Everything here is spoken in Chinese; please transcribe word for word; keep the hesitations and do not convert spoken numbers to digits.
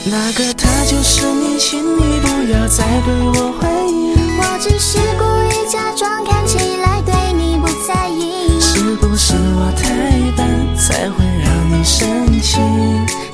那个他就是你，请你不要再对我怀疑。 我只是故意假装看起来对你不在意。 是不是我太笨，才会让你生气？